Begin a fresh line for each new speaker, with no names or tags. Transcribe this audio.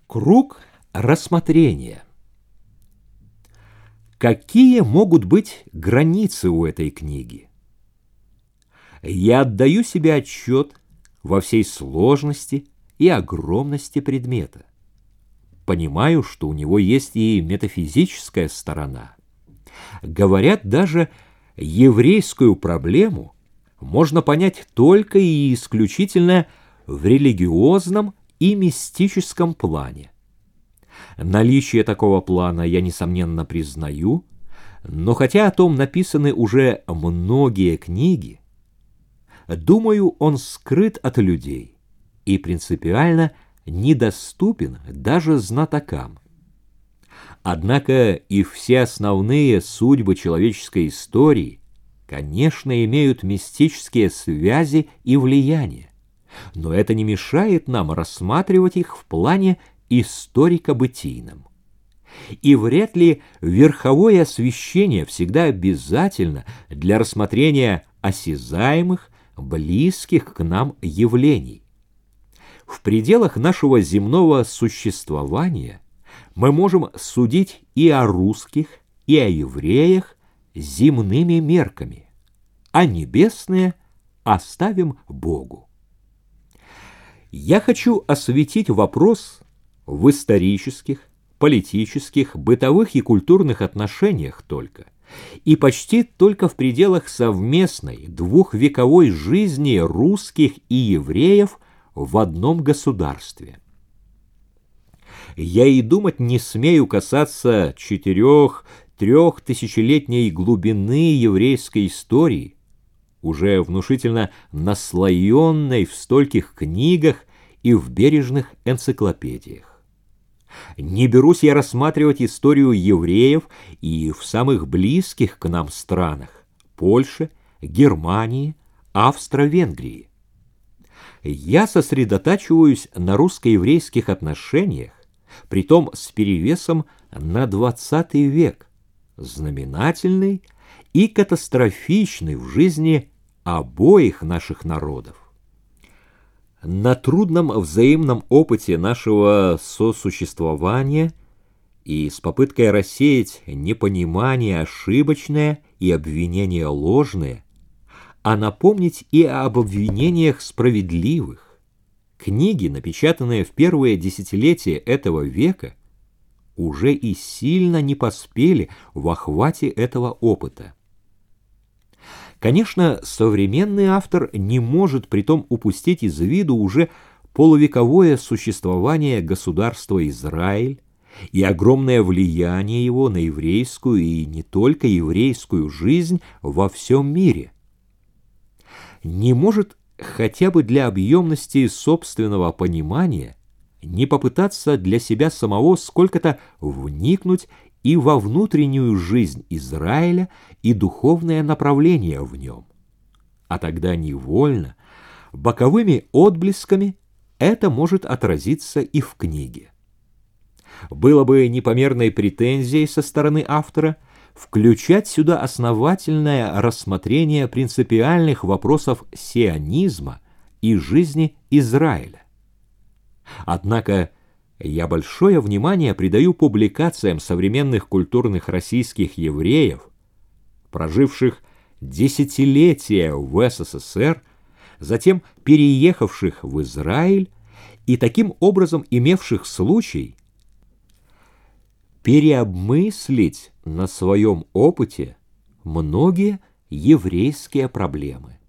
Круг рассмотрения. Какие могут быть границы у этой книги? Я отдаю себе отчет во всей сложности и огромности предмета. Понимаю, что у него есть и метафизическая сторона. Говорят, даже еврейскую проблему можно понять только и исключительно в религиозном и мистическом плане. Наличие такого плана я, несомненно, признаю, но хотя о том написаны уже многие книги, думаю, он скрыт от людей и принципиально недоступен даже знатокам. Однако и все основные судьбы человеческой истории, конечно, имеют мистические связи и влияние, но это не мешает нам рассматривать их в плане историко-бытийном. И вряд ли верховое освещение всегда обязательно для рассмотрения осязаемых, близких к нам явлений. В пределах нашего земного существования мы можем судить и о русских, и о евреях земными мерками, а небесные оставим Богу. Я хочу осветить вопрос в исторических, политических, бытовых и культурных отношениях только, и почти только в пределах совместной двухвековой жизни русских и евреев в одном государстве. Я и думать не смею касаться трехтысячелетней глубины еврейской истории, уже внушительно наслоенной в стольких книгах и в бережных энциклопедиях. Не берусь я рассматривать историю евреев и в самых близких к нам странах – Польше, Германии, Австро-Венгрии. Я сосредотачиваюсь на русско-еврейских отношениях, притом с перевесом на XX век, знаменательный и катастрофичный в жизни обоих наших народов. На трудном взаимном опыте нашего сосуществования и с попыткой рассеять непонимание ошибочное и обвинения ложные, а напомнить и об обвинениях справедливых, книги, напечатанные в первые десятилетия этого века, уже и сильно не поспели в охвате этого опыта. Конечно, современный автор не может притом упустить из виду уже полувековое существование государства Израиль и огромное влияние его на еврейскую и не только еврейскую жизнь во всем мире. Не может хотя бы для объемности собственного понимания не попытаться для себя самого сколько-то вникнуть и во внутреннюю жизнь Израиля и духовное направление в нем. А тогда невольно, боковыми отблесками это может отразиться и в книге. Было бы непомерной претензией со стороны автора включать сюда основательное рассмотрение принципиальных вопросов сионизма и жизни Израиля. Однако я большое внимание придаю публикациям современных культурных российских евреев, проживших десятилетия в СССР, затем переехавших в Израиль и таким образом имевших случай переобмыслить на своем опыте многие еврейские проблемы.